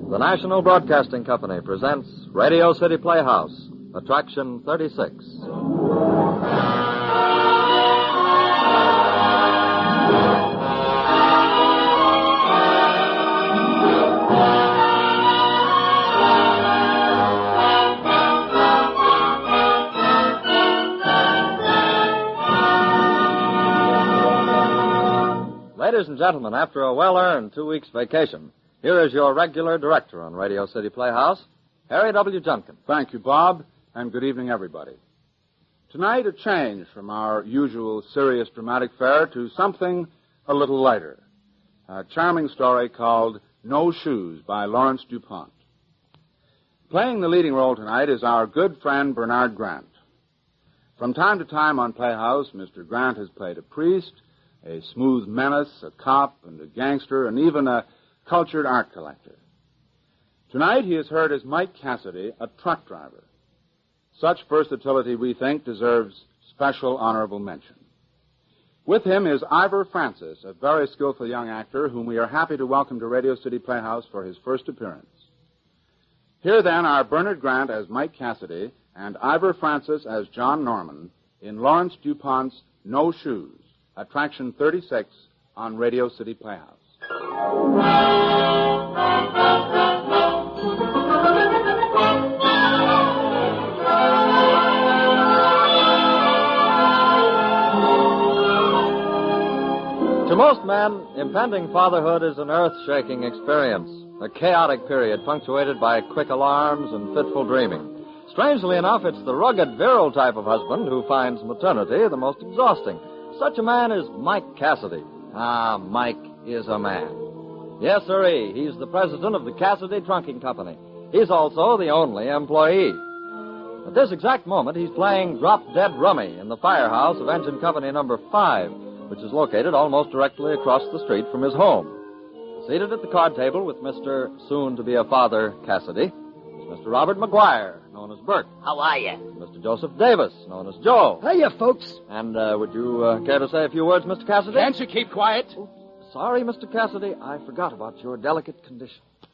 The National Broadcasting Company presents Radio City Playhouse, Attraction 36. Ladies and gentlemen, after a well-earned 2 weeks vacation, here is your regular director on Radio City Playhouse, Harry W. Junkin. Thank you, Bob, and good evening, everybody. Tonight, a change from our usual serious dramatic fare to something a little lighter. A charming story called No Shoes by Lawrence DuPont. Playing the leading role tonight is our good friend Bernard Grant. From time to time on Playhouse, Mr. Grant has played a priest, a smooth menace, a cop, and a gangster, and even a cultured art collector. Tonight he is heard as Mike Cassidy, a truck driver. Such versatility, we think, deserves special honorable mention. With him is Ivor Francis, a very skillful young actor whom we are happy to welcome to Radio City Playhouse for his first appearance. Here, then, are Bernard Grant as Mike Cassidy and Ivor Francis as John Norman in Lawrence DuPont's No Shoes, Attraction 36 on Radio City Playhouse. To most men, impending fatherhood is an earth-shaking experience, a chaotic period punctuated by quick alarms and fitful dreaming. Strangely enough, it's the rugged, virile type of husband who finds maternity the most exhausting. Such a man is Mike Cassidy. Ah, Mike is a man. Yes, sirree, he's the president of the Cassidy Trunking Company. He's also the only employee. At this exact moment, he's playing drop-dead rummy in the firehouse of Engine Company number 5, which is located almost directly across the street from his home. Seated at the card table with Mr. soon-to-be-a-father Cassidy is Mr. Robert McGuire, known as Bert. How are you? Mr. Joseph Davis, known as Joe. Hiya, folks. And would you care to say a few words, Mr. Cassidy? Can't you keep quiet? Sorry, Mr. Cassidy, I forgot about your delicate condition.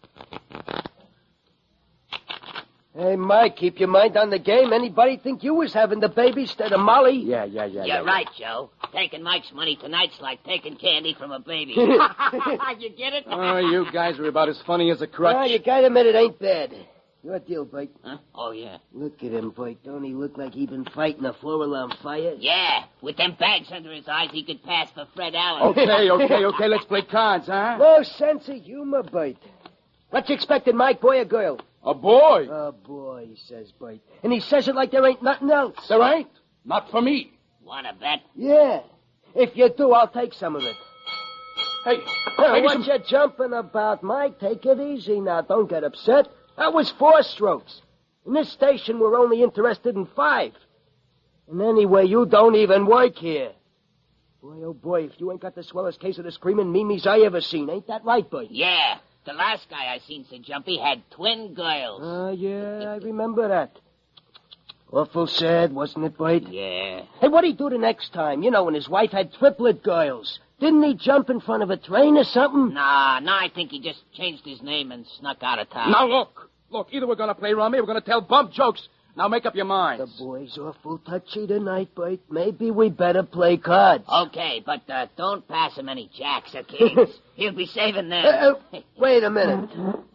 Hey, Mike, keep your mind on the game. Anybody think you was having the baby instead of Molly? Yeah. You're right, Joe. Taking Mike's money tonight's like taking candy from a baby. You get it? Oh, you guys are about as funny as a crutch. Well, you gotta admit it ain't bad. Your deal, Bite. Huh? Oh, yeah. Look at him, Bite. Don't he look like he been fighting a four-alarm fire? Yeah. With them bags under his eyes, he could pass for Fred Allen. Okay. Let's play cards, huh? No sense of humor, Bite. What you expecting, Mike, boy or girl? A boy? A boy, says Bite. And he says it like there ain't nothing else. There ain't. Not for me. Wanna bet? Yeah. If you do, I'll take some of it. Hey, What you jumping about, Mike? Take it easy now. Don't get upset. That was 4 strokes. In this station, we're only interested in 5. And anyway, you don't even work here. Boy, oh boy, if you ain't got the swellest case of the screaming memes I ever seen. Ain't that right, Bite? Yeah. The last guy I seen, Sir Jumpy, had twin girls. Yeah, I remember that. Awful sad, wasn't it, Bite? Yeah. Hey, what'd he do the next time? You know, when his wife had triplet girls. Didn't he jump in front of a train or something? Nah, I think he just changed his name and snuck out of town. Now, look, either we're going to play rummy or we're going to tell bump jokes. Now, make up your minds. The boy's awful touchy tonight, Bite. Maybe we better play cards. Okay, but don't pass him any jacks or kings. He'll be saving them. Wait a minute.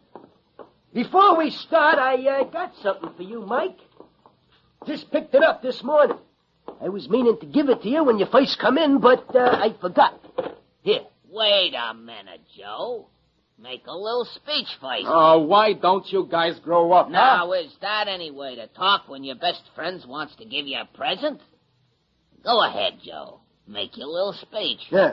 Before we start, I got something for you, Mike. Just picked it up this morning. I was meaning to give it to you when you first come in, but I forgot. Here. Wait a minute, Joe. Make a little speech first. Oh, why don't you guys grow up? Now, is that any way to talk when your best friend wants to give you a present? Go ahead, Joe. Make your little speech. Yeah.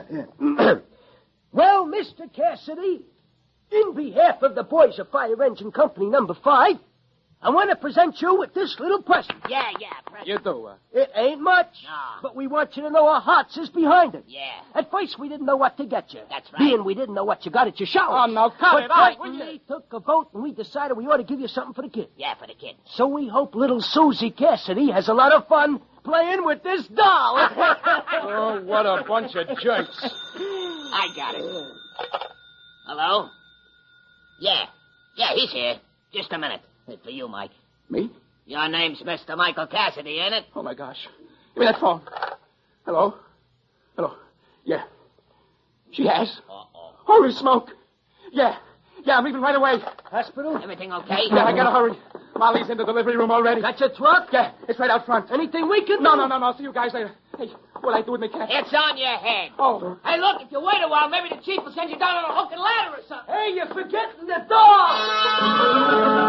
Well, Mr. Cassidy, in behalf of the boys of Fire Engine Company number 5, I want to present you with this little present. Yeah, present. You do, It ain't much, but we want you to know our hearts is behind it. Yeah. At first, we didn't know what to get you. That's right. Being we didn't know what you got at your shower. Oh, now, cut it out, will you? We took a vote, and we decided we ought to give you something for the kid. Yeah, for the kid. So we hope little Susie Cassidy has a lot of fun playing with this doll. Oh, what a bunch of jerks. I got it. Hello? Yeah. Yeah, he's here. Just a minute. It's for you, Mike. Me? Your name's Mr. Michael Cassidy, ain't it? Oh, my gosh. Give me that phone. Hello? Hello? Yeah. She has. Uh-oh. Holy smoke. Yeah, I'm leaving right away. Hospital? Everything okay? Yeah, I gotta hurry. Molly's in the delivery room already. Got your truck? Yeah, it's right out front. Anything we can do? No. See you guys later. Hey, what'll I do with me cat? It's on your head. Oh. Hey, look, if you wait a while, maybe the chief will send you down on a hook and ladder or something. Hey, you're forgetting the dog!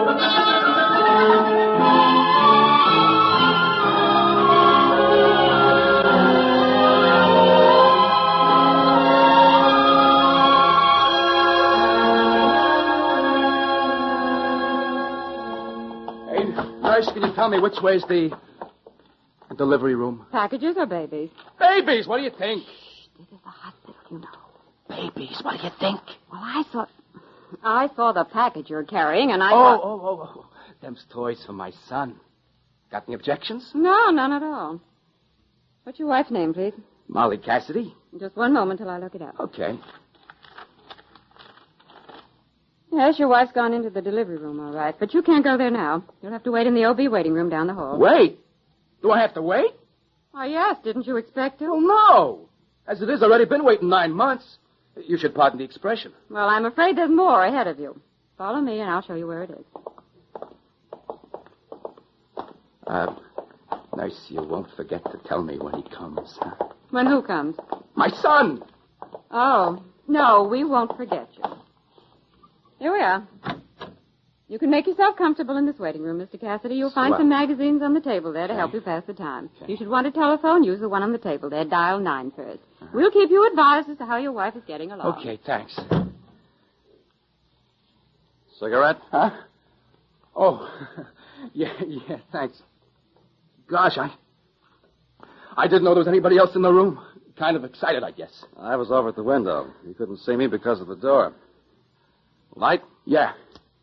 Hey, nurse, can you tell me which way's the delivery room? Packages or babies? Babies, what do you think? This is the hospital, you know. Babies, what do you think? Well, I saw the package you're carrying, and I thought... Oh. Them's toys for my son. Got any objections? No, none at all. What's your wife's name, please? Molly Cassidy. Just one moment till I look it up. Okay. Yes, your wife's gone into the delivery room, all right. But you can't go there now. You'll have to wait in the OB waiting room down the hall. Wait. Do I have to wait? Oh, yes. Didn't you expect to? Oh, no. As it is, I've already been waiting 9 months. You should pardon the expression. Well, I'm afraid there's more ahead of you. Follow me, and I'll show you where it is. Nurse, you won't forget to tell me when he comes, huh? When who comes? My son! Oh, no, we won't forget you. Here we are. You can make yourself comfortable in this waiting room, Mr. Cassidy. You'll find some magazines on the table there to help you pass the time. If you should want a telephone, use the one on the table there. Dial 9 first. We'll keep you advised as to how your wife is getting along. Okay, thanks. Cigarette? Huh? Oh, yeah, thanks. Gosh, I didn't know there was anybody else in the room. Kind of excited, I guess. I was over at the window. You couldn't see me because of the door. Light? Yeah.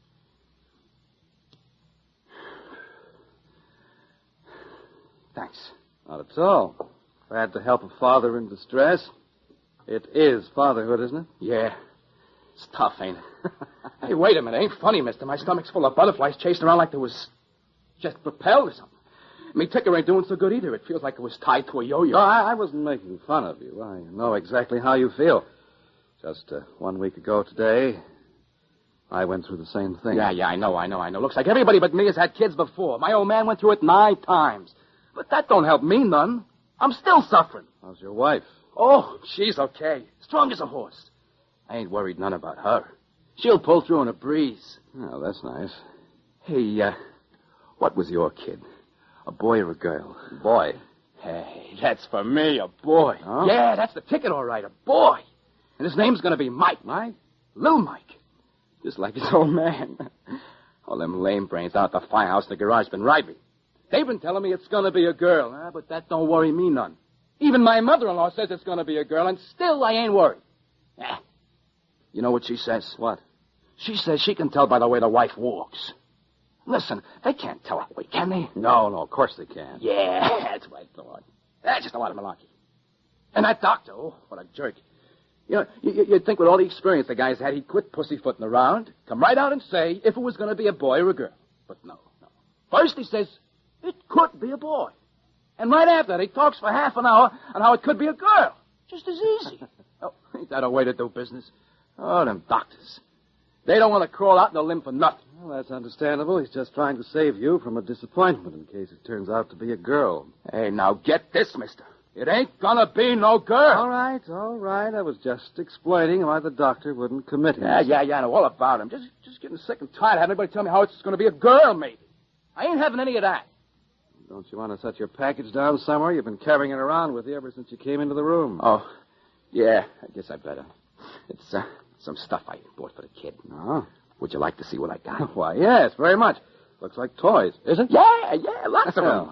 Thanks. Not at all. Glad to help a father in distress. It is fatherhood, isn't it? Yeah. It's tough, ain't it? Hey, wait a minute. Ain't funny, mister. My stomach's full of butterflies chasing around like there was just propelled or something. Me ticker ain't doing so good either. It feels like it was tied to a yo-yo. No, I wasn't making fun of you. I know exactly how you feel. Just 1 week ago today, I went through the same thing. Yeah, I know. Looks like everybody but me has had kids before. My old man went through it 9 times. But that don't help me none. I'm still suffering. How's your wife? Oh, she's okay. Strong as a horse. I ain't worried none about her. She'll pull through in a breeze. Oh, that's nice. Hey, what was your kid? A boy or a girl? Boy. Hey, that's for me, a boy. Huh? Yeah, that's the ticket, all right, a boy. And his name's gonna be Mike. Mike? Little Mike. Just like his old man. All them lame brains out at the firehouse in the garage been right me. They've been telling me it's gonna be a girl, but that don't worry me none. Even my mother-in-law says it's gonna be a girl, and still I ain't worried. You know what she says? What? She says she can tell by the way the wife walks. Listen, they can't tell that way, can they? No, of course they can. Yeah, that's what I thought. That's just a lot of malarkey. And that doctor, oh, what a jerk. You know, you'd think with all the experience the guy's had, he'd quit pussyfooting around, come right out and say if it was going to be a boy or a girl. But no. First he says, it could be a boy. And right after that, he talks for half an hour on how it could be a girl. Just as easy. Oh, ain't that a way to do business? Oh, them doctors. They don't want to crawl out on a limb for nothing. Well, that's understandable. He's just trying to save you from a disappointment in case it turns out to be a girl. Hey, now get this, mister. It ain't gonna be no girl. All right. I was just explaining why the doctor wouldn't commit himself. Yeah, I know all about him. Just getting sick and tired of having everybody tell me how it's gonna be a girl, maybe. I ain't having any of that. Don't you want to set your package down somewhere? You've been carrying it around with you ever since you came into the room. Oh, yeah, I guess I better. It's some stuff I bought for the kid. Oh. Would you like to see what I got? Why, yes, very much. Looks like toys, is it? Yeah, lots of them.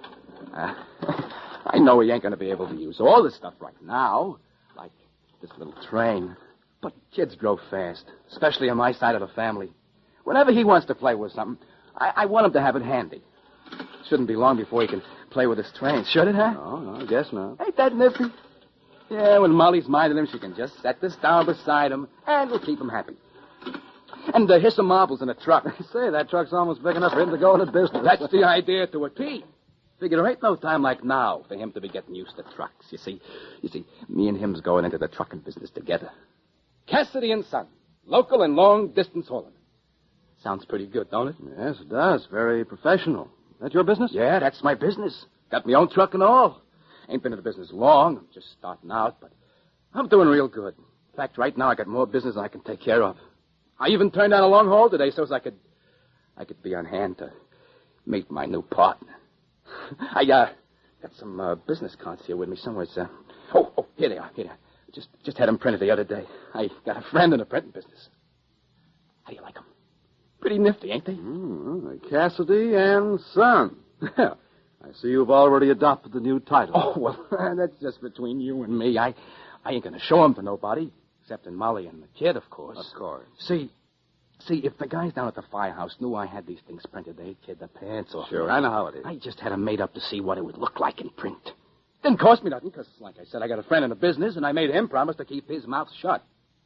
I know he ain't going to be able to use all this stuff right now, like this little train. But kids grow fast, especially on my side of the family. Whenever he wants to play with something, I want him to have it handy. Shouldn't be long before he can play with this train, should it, huh? No, I guess not. Ain't that nifty? Yeah, when Molly's minding him, she can just set this down beside him, and we'll keep him happy. And the hiss of marbles in a truck. Say, that truck's almost big enough for him to go into business. That's the idea to a T. Figure there ain't no time like now for him to be getting used to trucks. You see, me and him's going into the trucking business together. Cassidy and Son, local and long-distance hauling. Sounds pretty good, don't it? Yes, it does. Very professional. That your business? Yeah, that's my business. Got my own truck and all. Ain't been in the business long. I'm just starting out, but I'm doing real good. In fact, right now I got more business than I can take care of. I even turned down a long haul today so as I could be on hand to meet my new partner. I got some business cards here with me somewhere. Oh, here they are. Just had them printed the other day. I got a friend in the printing business. How do you like them? Pretty nifty, ain't they? Cassidy and Son. I see you've already adopted the new title. Oh, well, that's just between you and me. I ain't going to show them to nobody, except in Molly and the kid, of course. Of course. See, if the guys down at the firehouse knew I had these things printed, they'd kid their pants off. Sure, me. I know how it is. I just had them made up to see what it would look like in print. Didn't cost me nothing, because, like I said, I got a friend in the business, and I made him promise to keep his mouth shut.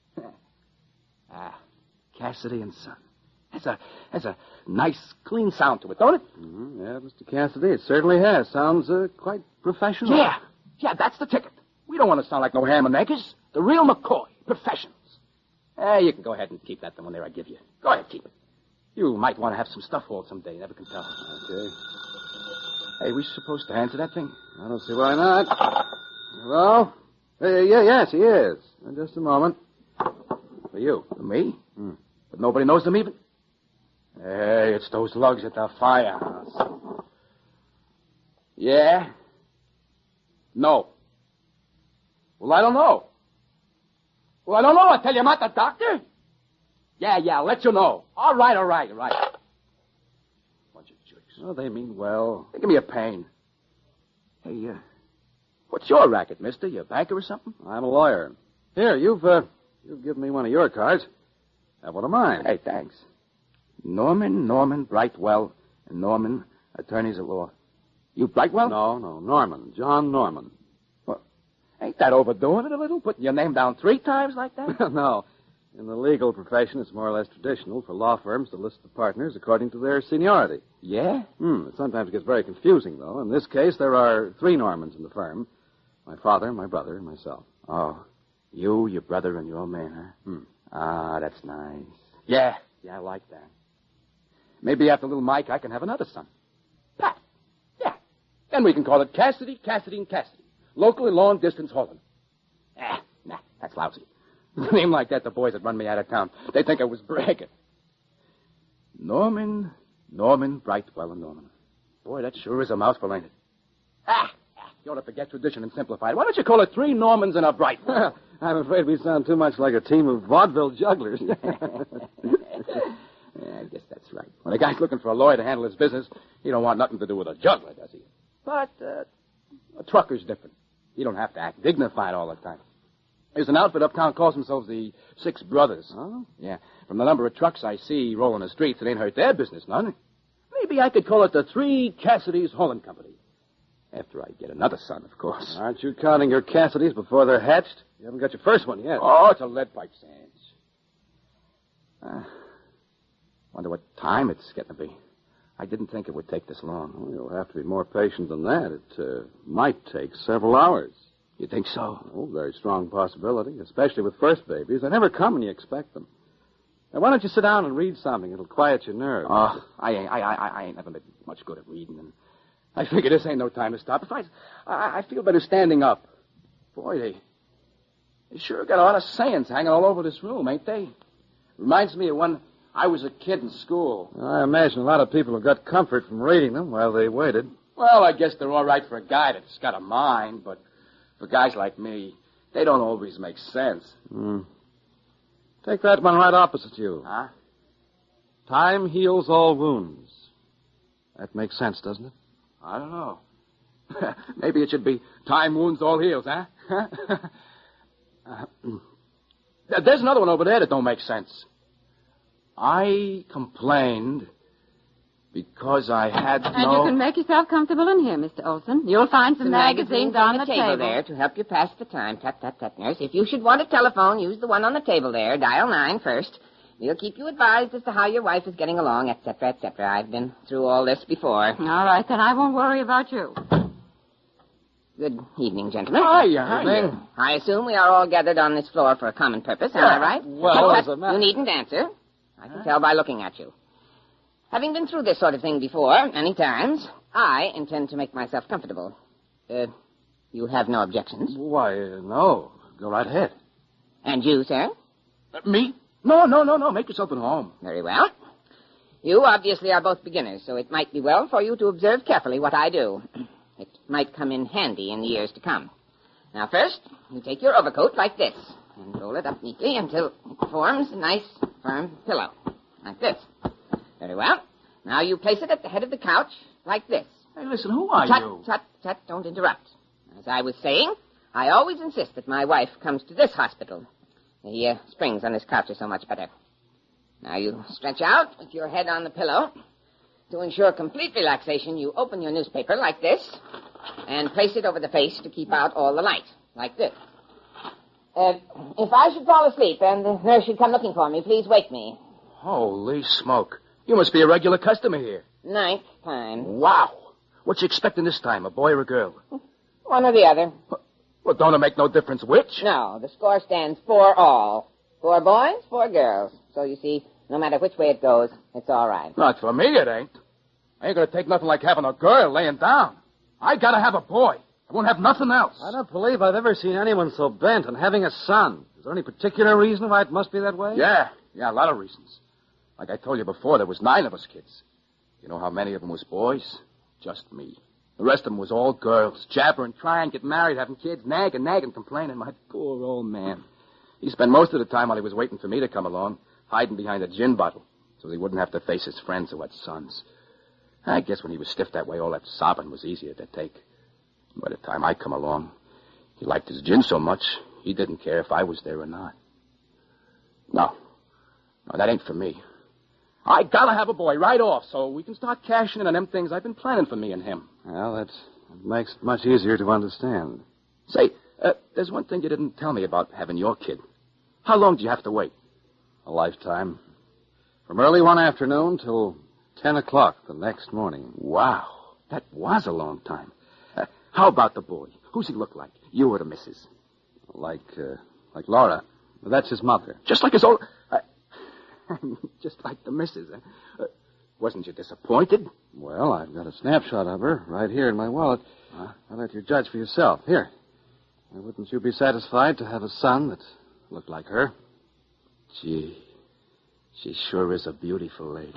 Cassidy and Son. Has a nice, clean sound to it, don't it? Mm-hmm. Yeah, Mr. Cassidy, it certainly has. Sounds quite professional. Yeah, that's the ticket. We don't want to sound like no ham and eggers. The real McCoy, professionals. You can go ahead and keep that the one there I give you. Go ahead, keep it. You might want to have some stuff hauled someday. Never can tell. Okay. Hey, we supposed to answer that thing? I don't see why not. Hello? Yes, he is. Just a moment. For you? For me? But nobody knows them even? Hey, it's those lugs at the firehouse. Yeah? No. Well, I don't know. I tell you, I'm not the doctor. Yeah, I'll let you know. All right. Bunch of jerks. Oh, they mean well. They give me a pain. Hey, what's your racket, mister? You a banker or something? I'm a lawyer. Here, you've given me one of your cards. Have one of mine. Hey, thanks. Norman Brightwell, and Norman, attorneys at law. You Brightwell? No, Norman. John Norman. Well, ain't that overdoing it a little? Putting your name down 3 times like that? No. In the legal profession, it's more or less traditional for law firms to list the partners according to their seniority. Yeah? It sometimes gets very confusing, though. In this case, there are 3 Normans in the firm. My father, my brother, and myself. Oh, you, your brother, and your man, huh? Ah, that's nice. Yeah, I like that. Maybe after little Mike, I can have another son. Pat. Yeah. Then we can call it Cassidy, and Cassidy. Local and long-distance hauling. Nah, that's lousy. A name like that, the boys that run me out of town, they think I was bragging. Norman Brightwell and Norman. Boy, that sure is a mouthful, ain't it? You ought to forget tradition and simplify it. Why don't you call it 3 Normans and a Brightwell? I'm afraid we sound too much like a team of vaudeville jugglers. Yeah, I guess that's right. When a guy's looking for a lawyer to handle his business, he don't want nothing to do with a juggler, does he? But a trucker's different. You don't have to act dignified all the time. There's an outfit uptown calls themselves the 6 Brothers. Oh? Yeah. From the number of trucks I see rolling the streets, it ain't hurt their business none. Maybe I could call it the 3 Cassidys Hauling Company. After I get another son, of course. Aren't you counting your Cassidys before they're hatched? You haven't got your first one yet. Oh, it's a lead pipe, Sands. Wonder what time it's getting to be. I didn't think it would take this long. Well, you'll have to be more patient than that. It might take several hours. You think so? Oh, very strong possibility, especially with first babies. They never come when you expect them. Now, why don't you sit down and read something? It'll quiet your nerves. Oh, I ain't never been much good at reading, and I figure this ain't no time to stop. Besides, I feel better standing up. Boy, they sure got a lot of sayings hanging all over this room, ain't they? Reminds me of when I was a kid in school. I imagine a lot of people have got comfort from reading them while they waited. Well, I guess they're all right for a guy that's got a mind, but for guys like me, they don't always make sense. Take that one right opposite you. Huh? Time heals all wounds. That makes sense, doesn't it? I don't know. Maybe it should be time wounds all heals, huh? There's another one over there that don't make sense. I complained because I had no... And you can make yourself comfortable in here, Mr. Olson. You'll find some magazines on the table there to help you pass the time. Tut, nurse. If you should want a telephone, use the one on the table there. Dial 9 first. We'll keep you advised as to how your wife is getting along, etc., etc. I've been through all this before. All right, then I won't worry about you. Good evening, gentlemen. Hiya. I assume we are all gathered on this floor for a common purpose, am I right? Well, Tut, as a matter- you needn't answer. I can tell by looking at you. Having been through this sort of thing before, many times, I intend to make myself comfortable. You have no objections? Why, no. Go right ahead. And you, sir? Me? No. Make yourself at home. Very well. You obviously are both beginners, so it might be well for you to observe carefully what I do. It might come in handy in the years to come. Now, first, you take your overcoat like this and roll it up neatly until it forms a nice, firm pillow, like this. Very well. Now you place it at the head of the couch like this. Hey, listen, who are you? Tut, don't interrupt. As I was saying, I always insist that my wife comes to this hospital. The springs on this couch are so much better. Now you stretch out with your head on the pillow. To ensure complete relaxation, you open your newspaper like this and place it over the face to keep out all the light, like this. If I should fall asleep and the nurse should come looking for me, please wake me. Holy smoke. You must be a regular customer here. 9th time. Wow. What you expecting this time, a boy or a girl? One or the other. Well, don't it make no difference which? No, the score stands 4 all. 4 boys, 4 girls. So you see, no matter which way it goes, it's all right. Not for me, it ain't. I ain't gonna take nothing like having a girl laying down. I gotta have a boy. I won't have nothing else. I don't believe I've ever seen anyone so bent on having a son. Is there any particular reason why it must be that way? Yeah, a lot of reasons. Like I told you before, there was 9 of us kids. You know how many of them was boys? Just me. The rest of them was all girls, jabbering, trying, get married, having kids, nagging, complaining. My poor old man. He spent most of the time while he was waiting for me to come along, hiding behind a gin bottle, so he wouldn't have to face his friends who had sons. I guess when he was stiff that way, all that sobbing was easier to take. By the time I come along, he liked his gin so much, he didn't care if I was there or not. No, that ain't for me. I gotta have a boy right off so we can start cashing in on them things I've been planning for me and him. Well, that makes it much easier to understand. Say, there's one thing you didn't tell me about having your kid. How long do you have to wait? A lifetime. From early one afternoon till 10 o'clock the next morning. Wow, that was a long time. How about the boy? Who's he look like? You or the missus? Like Laura. That's his mother. Just like his old... just like the missus. Wasn't you disappointed? Well, I've got a snapshot of her right here in my wallet. I'll let you judge for yourself. Here. Wouldn't you be satisfied to have a son that looked like her? Gee, she sure is a beautiful lady.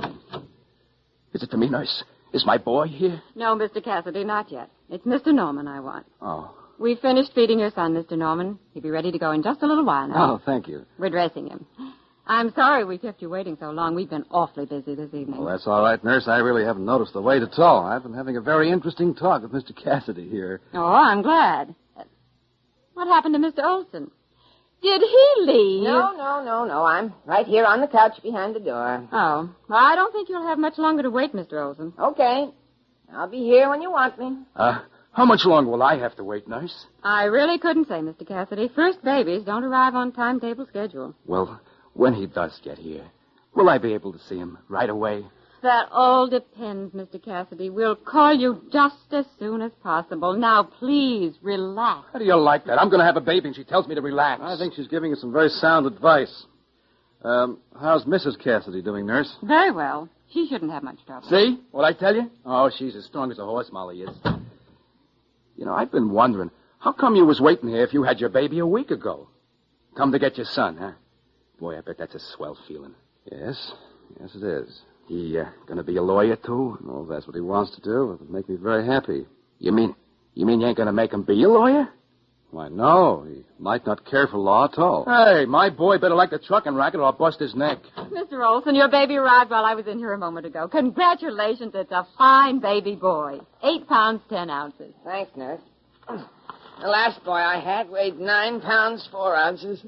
Is it for me, nurse? Is my boy here? No, Mr. Cassidy, not yet. It's Mr. Norman I want. Oh. We've finished feeding your son, Mr. Norman. He'll be ready to go in just a little while now. Oh, thank you. We're dressing him. I'm sorry we kept you waiting so long. We've been awfully busy this evening. Well, that's all right, nurse. I really haven't noticed the wait at all. I've been having a very interesting talk with Mr. Cassidy here. Oh, I'm glad. What happened to Mr. Olson? Did he leave? No. I'm right here on the couch behind the door. Oh. Well, I don't think you'll have much longer to wait, Mr. Olson. Okay. I'll be here when you want me. How much longer will I have to wait, nurse? I really couldn't say, Mr. Cassidy. First babies don't arrive on timetable schedule. Well, when he does get here, will I be able to see him right away? That all depends, Mr. Cassidy. We'll call you just as soon as possible. Now, please, relax. How do you like that? I'm going to have a baby and she tells me to relax. I think she's giving us some very sound advice. How's Mrs. Cassidy doing, nurse? Very well. She shouldn't have much trouble. See what I tell you? Oh, she's as strong as a horse, Molly is. You know, I've been wondering, how come you was waiting here if you had your baby a week ago? Come to get your son, huh? Boy, I bet that's a swell feeling. Yes, it is. He gonna be a lawyer, too? Well, if that's what he wants to do, it would make me very happy. You mean you ain't gonna make him be a lawyer? Why, no. He might not care for law at all. Hey, my boy better like the trucking racket or I'll bust his neck. Mr. Olson, your baby arrived while I was in here a moment ago. Congratulations. It's a fine baby boy. 8 pounds, 10 ounces. Thanks, nurse. The last boy I had weighed 9 pounds, 4 ounces.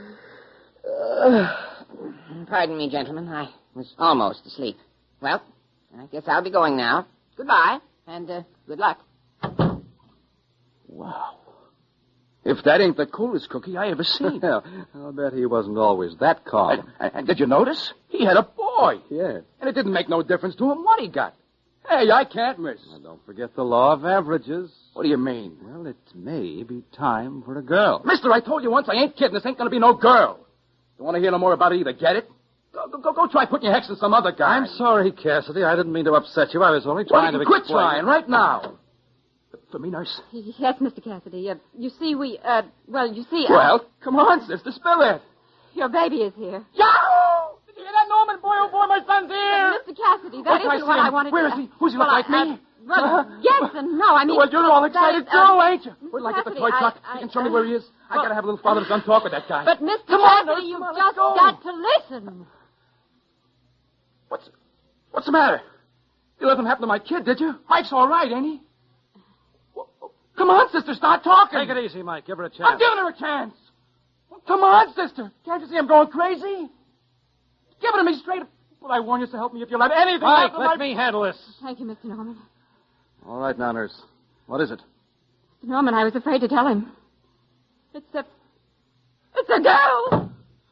Pardon me, gentlemen. I was almost asleep. Well, I guess I'll be going now. Goodbye, and good luck. Wow. If that ain't the coolest cookie I ever seen. Well, I'll bet he wasn't always that calm. And did you notice? He had a boy. Yes. And it didn't make no difference to him what he got. Hey, I can't miss. Now, don't forget the law of averages. What do you mean? Well, it may be time for a girl. Mister, I told you once I ain't kidding. This ain't gonna be no girl. You want to hear no more about it either, get it? Go try putting your hex in some other guy. I'm sorry, Cassidy. I didn't mean to upset you. I was only trying to quit explain. trying right now. For me, nurse? Yes, Mr. Cassidy. You see, Well, come on, sister, spill it. your baby is here. Yahoo! Did you hear that, Norman? Boy, oh boy, my son's here. Mr. Cassidy, that Wait till I isn't see what him. I wanted Where to... is he? Who's he look like me? Yes and no. I mean... Well, you're all excited too, ain't you? Mr. Wait till I get the Cassidy, toy truck. I- You can show me where he is. I gotta have a little father-son talk with that guy. But, Mr. Come on, Cassidy, nurse, you've come on, just let's go. got to listen. What's the matter? You let them happen to my kid, did you? Mike's all right, ain't he? Come on, sister, start talking. Take it easy, Mike. Give her a chance. I'm giving her a chance. Come on, sister. Can't you see I'm going crazy? Give it to me straight. Well, I warn you to help me if you'll have anything. Mike, happen to let me handle this. Thank you, Mr. Norman. All right now, nurse. What is it? Mr. Norman, I was afraid to tell him. It's a girl.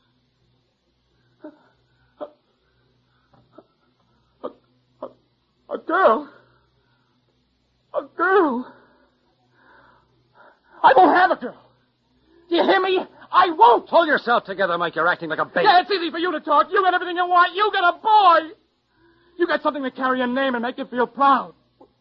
A girl? A girl? I won't have a girl. Do you hear me? I won't. Pull yourself together, Mike. You're acting like a baby. Yeah, it's easy for you to talk. You got everything you want. You got a boy. You got something to carry a name and make you feel proud.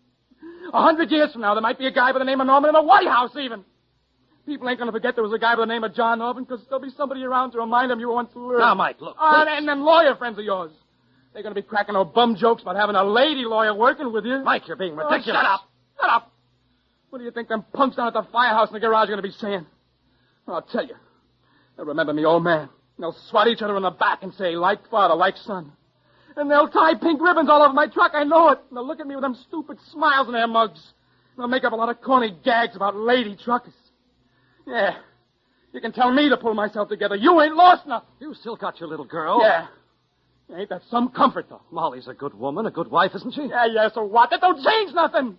100 years from now, there might be a guy by the name of Norman in the White House, even. People ain't going to forget there was a guy by the name of John Norman, because there'll be somebody around to remind them you once lived. Now, Mike, look. And them lawyer friends of yours. They're going to be cracking no bum jokes about having a lady lawyer working with you. Mike, you're being ridiculous. Oh, shut up. Shut up. What do you think them punks down at the firehouse in the garage are going to be saying? Well, I'll tell you. They'll remember me, old man. They'll swat each other in the back and say, like father, like son. And they'll tie pink ribbons all over my truck, I know it. And they'll look at me with them stupid smiles in their mugs. And they'll make up a lot of corny gags about lady truckers. Yeah. You can tell me to pull myself together. You ain't lost nothing. You still got your little girl. Yeah. Ain't that some comfort, though? Molly's a good woman, a good wife, isn't she? Yeah, so what? That don't change nothing.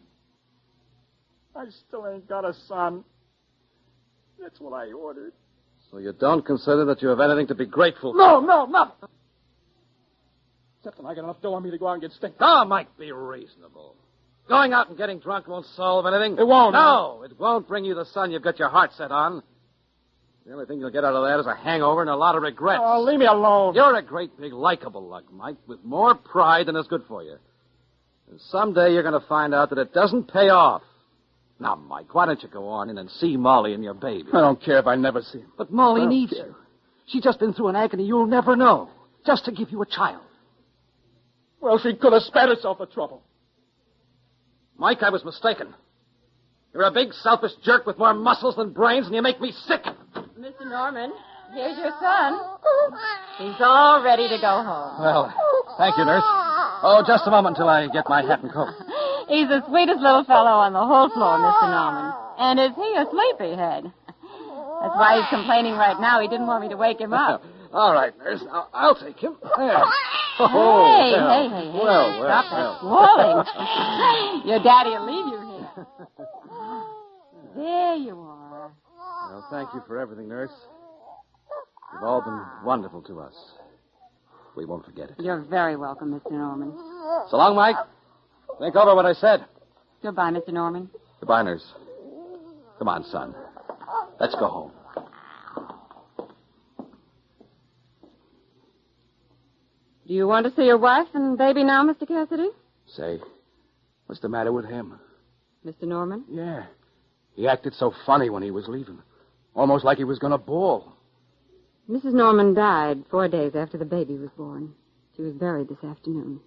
I still ain't got a son. That's what I ordered. So you don't consider that you have anything to be grateful for? No, nothing. Except when I got enough dough on me to go out and get stinked. Now, Mike, be reasonable. Going out and getting drunk won't solve anything. It won't. No, it won't bring you the son you've got your heart set on. The only thing you'll get out of that is a hangover and a lot of regrets. Oh, leave me alone. You're a great big likable lug, Mike, with more pride than is good for you. And someday you're going to find out that it doesn't pay off. Now, Mike, why don't you go on in and see Molly and your baby? I don't care if I never see him. But Molly I don't needs care. you. She's just been through an agony you'll never know, just to give you a child. Well, she could have spared herself the trouble. Mike, I was mistaken. You're a big, selfish jerk with more muscles than brains, and you make me sick. Mr. Norman, here's your son. He's all ready to go home. Well, thank you, nurse. Oh, just a moment until I get my hat and coat. He's the sweetest little fellow on the whole floor, Mr. Norman. And is he a sleepyhead? That's why he's complaining right now. He didn't want me to wake him up. All right, nurse. I'll take him. There. Hey. Well, Stop that squalling. Your daddy will leave you here. There you are. Well, thank you for everything, nurse. You've all been wonderful to us. We won't forget it. You're very welcome, Mr. Norman. So long, Mike. Think over what I said. Goodbye, Mr. Norman. Goodbye, nurse. Come on, son. Let's go home. Do you want to see your wife and baby now, Mr. Cassidy? Say, what's the matter with him? Mr. Norman? Yeah. He acted so funny when he was leaving. Almost like he was going to bawl. Mrs. Norman died 4 days after the baby was born. She was buried this afternoon.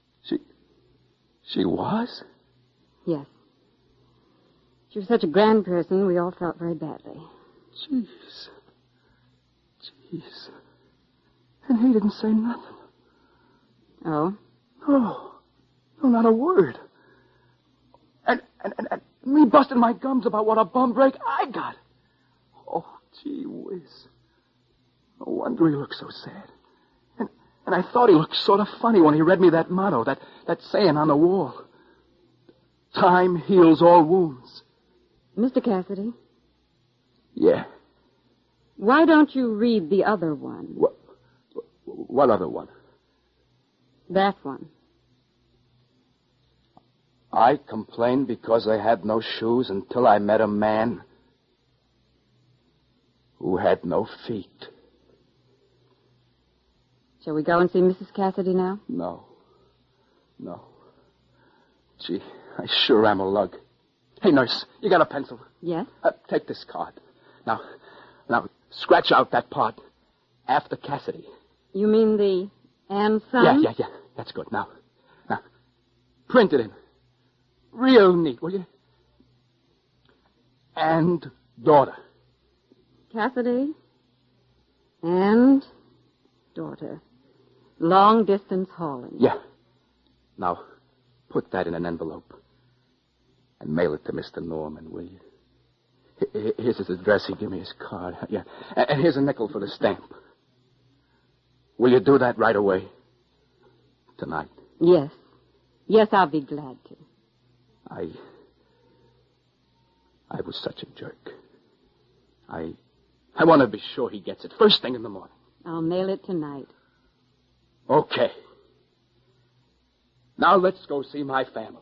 She was? Yes. She was such a grand person, we all felt very badly. Jeez. And he didn't say nothing. Oh? Oh, no, not a word. And me busting my gums about what a bum break I got. Oh, gee whiz. No wonder he looked so sad. And I thought he looked sort of funny when he read me that motto, that saying on the wall. Time heals all wounds. Mr. Cassidy, Yeah. Why don't you read the other one? What other one? That one. I complained because I had no shoes until I met a man who had no feet. Shall we go and see Mrs. Cassidy now? No. Gee, I sure am a lug. Hey, nurse, you got a pencil? Yes. Take this card. Now, scratch out that part after Cassidy. You mean the and son? Yeah. That's good. Now, print it in. Real neat, will you? And daughter. Cassidy and daughter. Long distance hauling. Yeah. Now, put that in an envelope and mail it to Mr. Norman, will you? Here's his address. He gave me his card. Yeah. And here's a nickel for the stamp. Will you do that right away? Tonight? Yes. Yes, I'll be glad to. I was such a jerk. I want to be sure he gets it first thing in the morning. I'll mail it tonight. Okay. Now let's go see my family.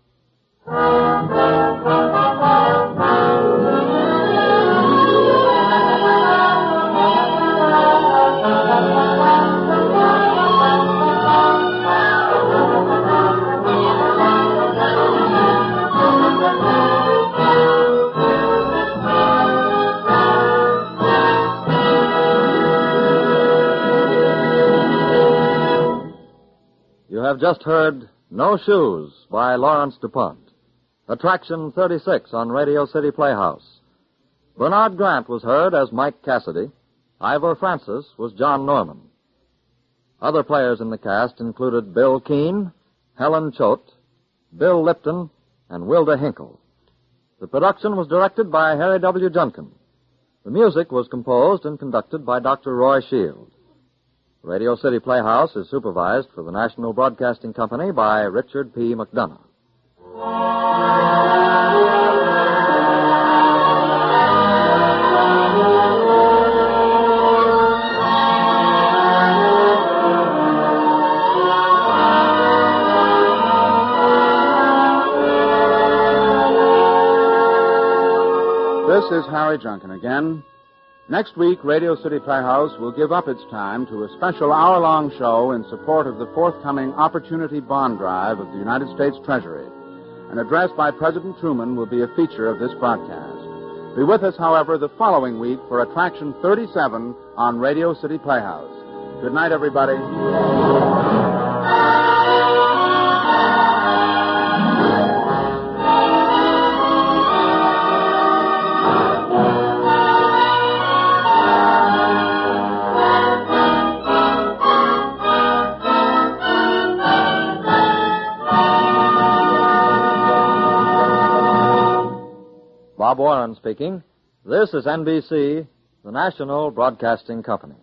You have just heard No Shoes by Lawrence DuPont. Attraction 36 on Radio City Playhouse. Bernard Grant was heard as Mike Cassidy. Ivor Francis was John Norman. Other players in the cast included Bill Keane, Helen Choate, Bill Lipton, and Wilda Hinkle. The production was directed by Harry W. Junkin. The music was composed and conducted by Dr. Roy Shield. Radio City Playhouse is supervised for the National Broadcasting Company by Richard P. McDonough. This is Harry Junkin again. Next week, Radio City Playhouse will give up its time to a special hour-long show in support of the forthcoming Opportunity Bond Drive of the United States Treasury. An address by President Truman will be a feature of this broadcast. Be with us, however, the following week for Attraction 37 on Radio City Playhouse. Good night, everybody. Bob Warren speaking. This is NBC, the National Broadcasting Company.